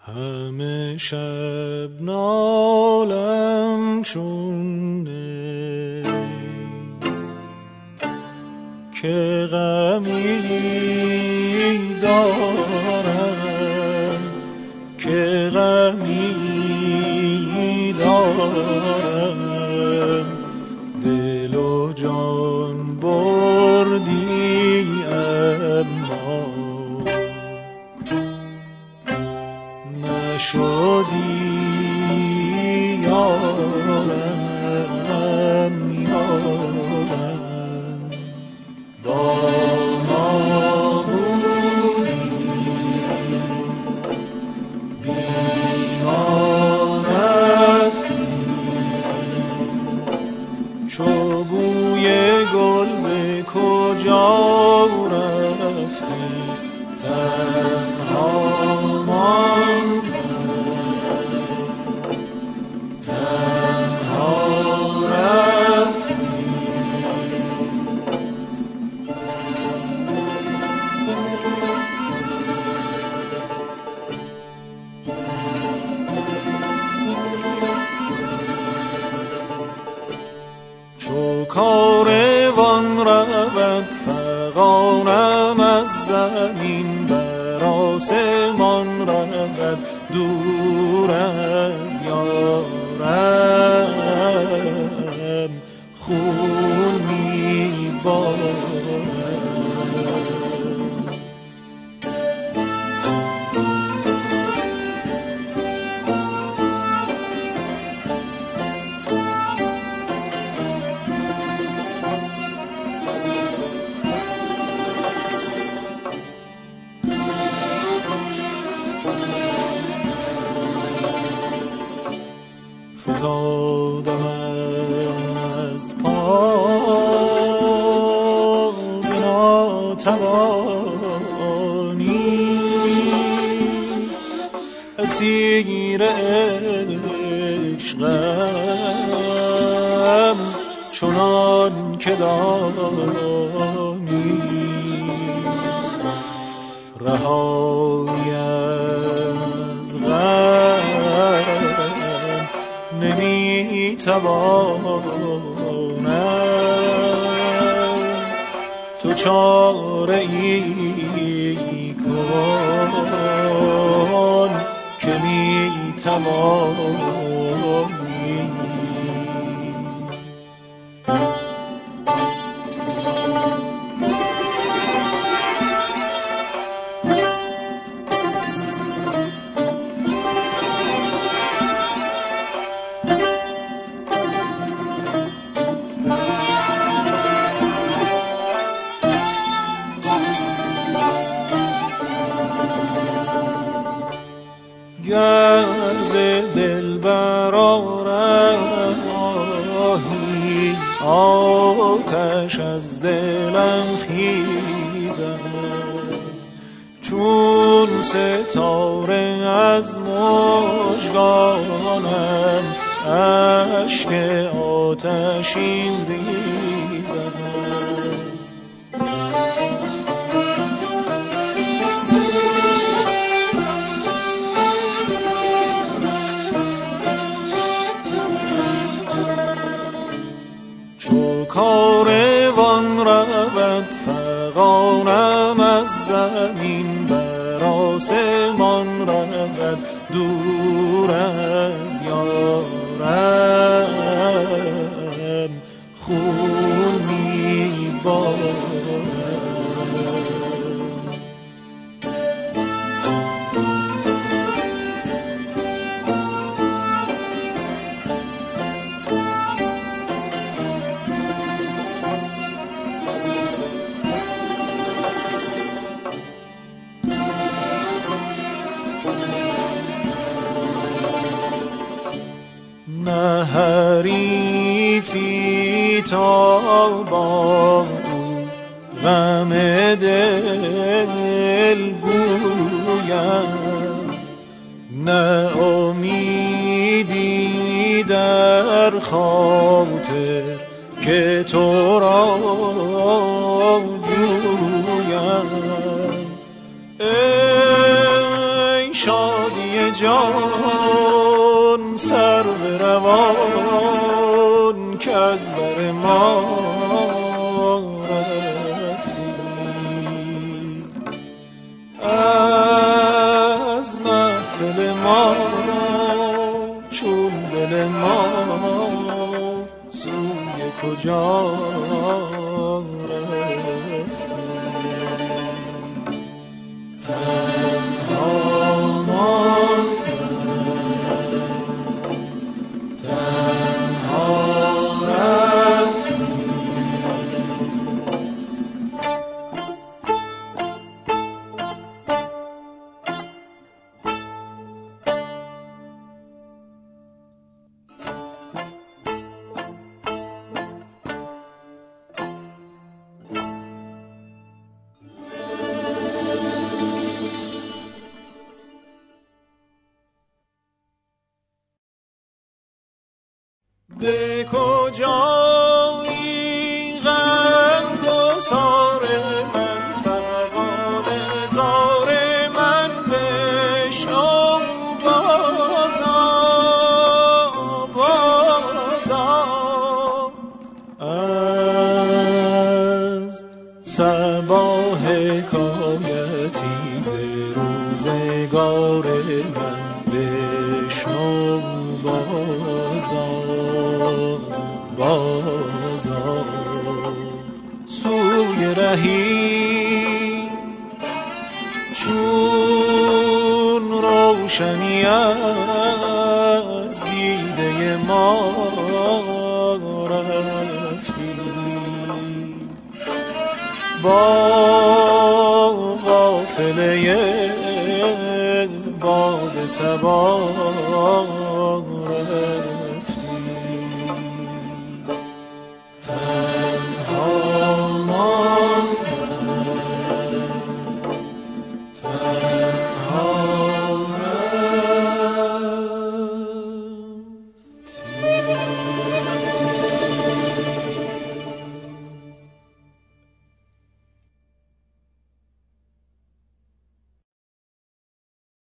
همه شب نالم چون نی که غمی دارم، که غمی دارم، دل و جان بردی اما نشدی یارم، یارم با ما بودی بی ما رفتی، چو بوی گل به کجا رفتی، تنها ماندم، تنها رفتی. چو کاروان رود فغانم از زمین، بر آسمان رود دور از یارم، خون می‌بارم. فتادم از پا به ناتوانی، اسیر عشقم چنان که دانی، رهایی از غم نمیتوانم، تو چاره ای کن که میتوانی. گر ز دلبر آهی آتش از دلم خیزد، چون ستاره از مژگانم اشک آتشین ریزد. چو کاروان رود فغانم از زمین، بر آسمان رود دور از یارم، خون می‌بارم. نه حریفی تا با غم دل گویم، نه امیدی در خاطر که تو را جویم. ای شادی جان سر به روان که از بر ما رفتی، از محفل ما چون دل ما سوی کجا رفتی. به کجایی غمگسار من، فغان زار من بشنو بازا از صبا حکایتی ز روزگار من بشنو بازا سوی رهی چون روشنی از دیده ما رفتی، با قافله باد صبا رفتی.